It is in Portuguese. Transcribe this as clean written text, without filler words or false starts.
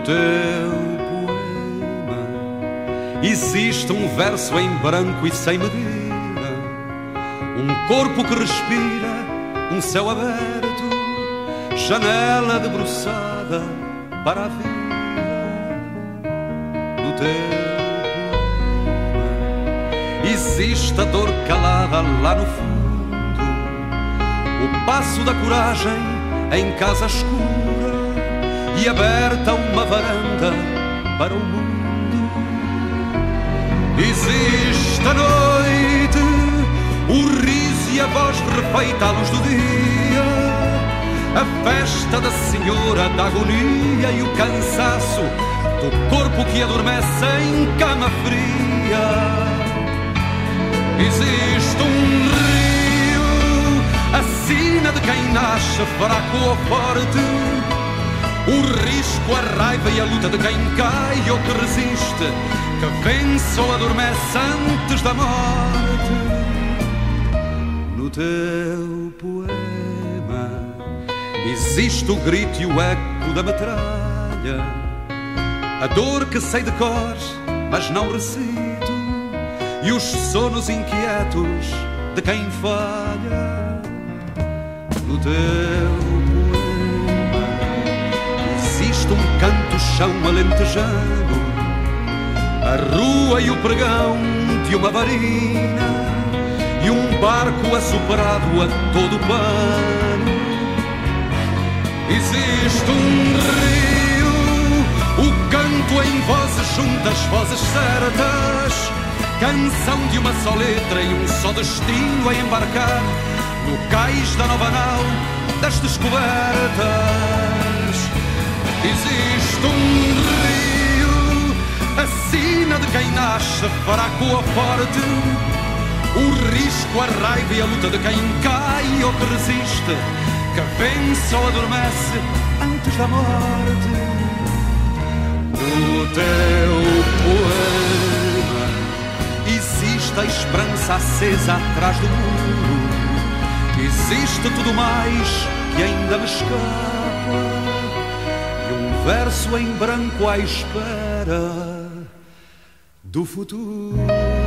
teu poema existe um verso em branco e sem medida, um corpo que respira, um céu aberto, janela debruçada para a vida. No teu poema existe a dor calada lá no fundo, o passo da coragem em casa escura e aberta uma varanda para o mundo. Existe a noite, o riso e a voz refeita à luz do dia, a festa da senhora da agonia e o cansaço do corpo que adormece em cama fria. Existe um rio, a sina de quem nasce fraco ou forte, o risco, a raiva e a luta de quem cai ou que resiste, que vence ou adormece antes da morte. No teu poema existe o grito e o eco da metralha, a dor que sei de cor, mas não recito, e os sonos inquietos de quem falha. No teu poema existe um canto-chão alentejano, a rua e o pregão de uma varina e um barco assoprado a todo pano. Existe um rio, o canto em vozes juntas, vozes certas, canção de uma só letra e um só destino a embarcar no cais da nova nau das descobertas. Existe um rio, a sina de quem nasce fraco ou forte, o risco, a raiva e a luta de quem cai ou que resiste, que vence ou adormece antes da morte. No teu poema existe a esperança acesa atrás do muro, existe tudo mais que ainda me escapa, e um verso em branco à espera do futuro.